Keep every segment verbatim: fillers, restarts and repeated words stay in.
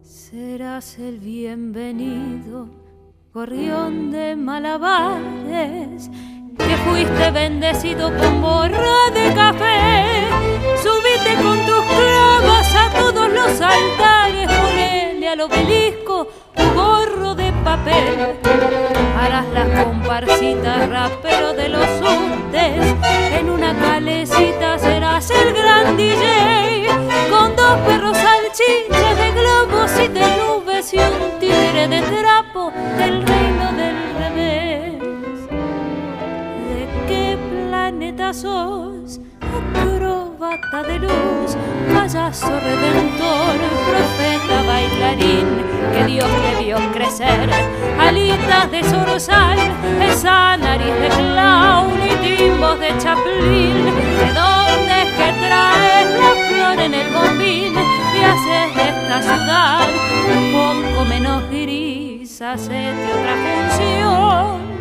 Serás el bienvenido, gorrión de malabares, que fuiste bendecido con borra de café. Subite con tus clavas a todos los altares, ponele al obelisco tu gorro de papel. Harás las comparsitas rapero de los subtes, en una calecita serás el gran D J, con dos perros salchichas de globos y de nubes y un tigre de trapo del reino del revés. ¿De qué planeta sos? Acróbata de luz, payaso redentor, profeta bailarín, que Dios te vio crecer. Alitas de zorzal, esa nariz de clown y timbos de Chaplin. ¿De dónde es que traes la flor en el bombín y haces de esta ciudad un poco menos gris? Hacete otra función,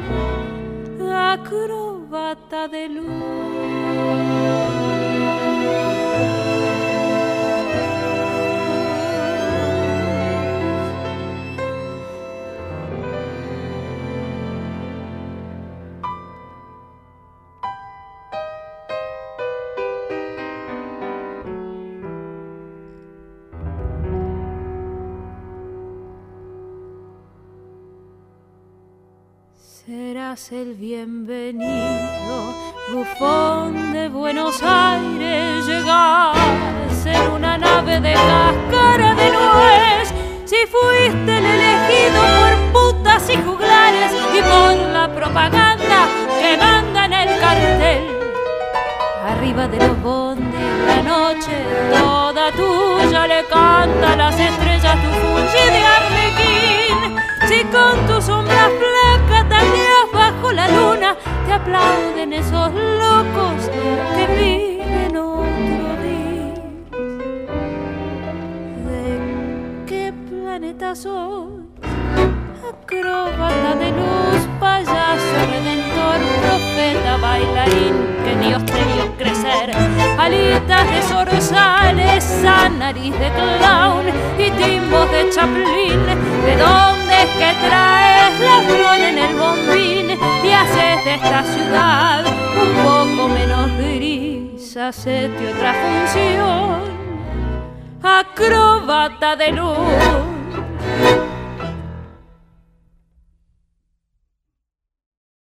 acróbata de luz. Serás el bienvenido, bufón de Buenos Aires. Llegás en una nave de cáscara de nuez. Si fuiste el elegido por putas y juglares y por la propaganda que manda en el cartel. Arriba de los bondis la noche toda tuya le canta a las estrellas tu fungi de arlequín. Si con tu sombra flaca tandeas bajo la luna, te aplauden esos locos que viven otro día. ¿De qué planeta sos? Acróbata de luz, payaso redentor, profeta bailarín, que Dios te vio crecer. Alitas de zorzal, esa nariz de clown y timbos de Chaplin. ¿De dónde es que traes la flor en el bombín y haces de esta ciudad un poco menos gris? Hacete otra función, acróbata de luz.